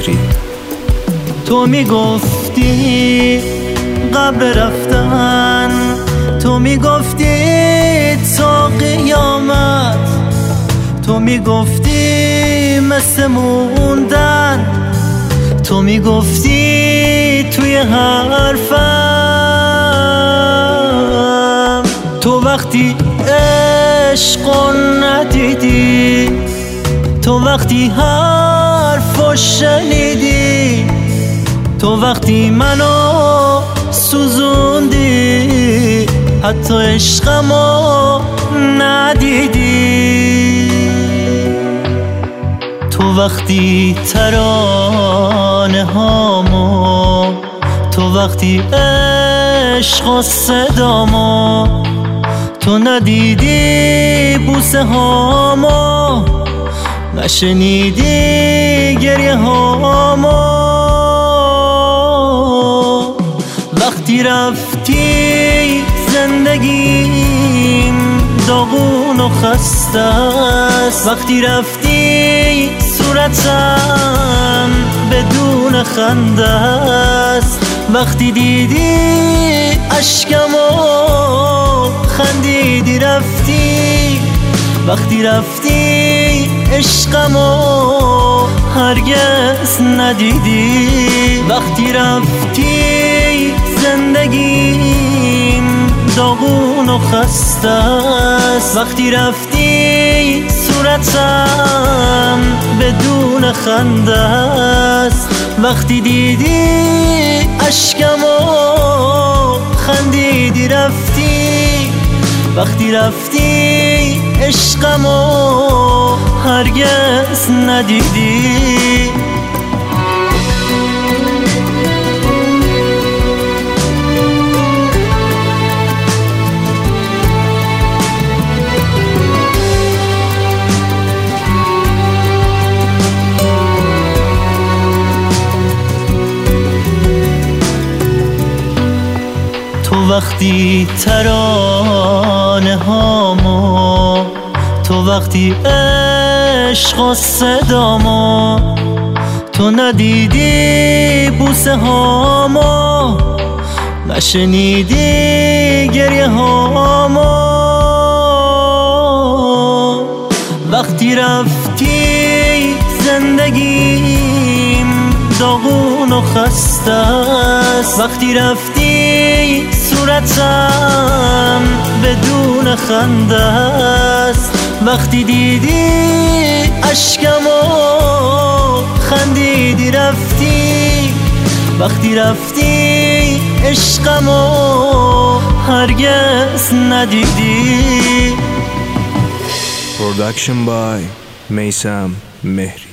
مهری. تو میگفتی قبل رفتن، تو میگفتی تا قیامت، تو میگفتی مثل موندن، تو میگفتی توی حرفم. تو وقتی عشقو ندیدی، تو وقتی حرفو شنیدی، تو وقتی منو سوزوندی، حتی عشقمو ندیدی. تو وقتی ترانه هامو، تو وقتی عشق و صدامو، تو ندیدی بوسه هامو، نشنیدی گریه هامو. وقتی رفتی زندگیم داغون و خسته است، وقتی رفتی صورتم بدون خنده است، وقتی دیدی اشکمو خندیدی رفتی، وقتی رفتی عشقمو هرگز ندیدی. وقتی رفتی زندگیم داغون و خسته است، وقتی رفتی صورتم بدون خنده است، وقتی دیدی اشکمو خندیدی رفتی، وقتی رفتی عشقمو هرگز ندیدی. تو وقتی ترانه هامو، تو وقتی عشق و صدامو، تو ندیدی بوسه هامو، نشنیدی گریه هامو. وقتی رفتی زندگیم داغون و خسته است، وقتی رفتی صورتم بدون خنده است، وقتی دیدی اشکمو خندیدی رفتی، وقتی رفتی عشقمو هرگز ندیدی. Production by میثم مهری.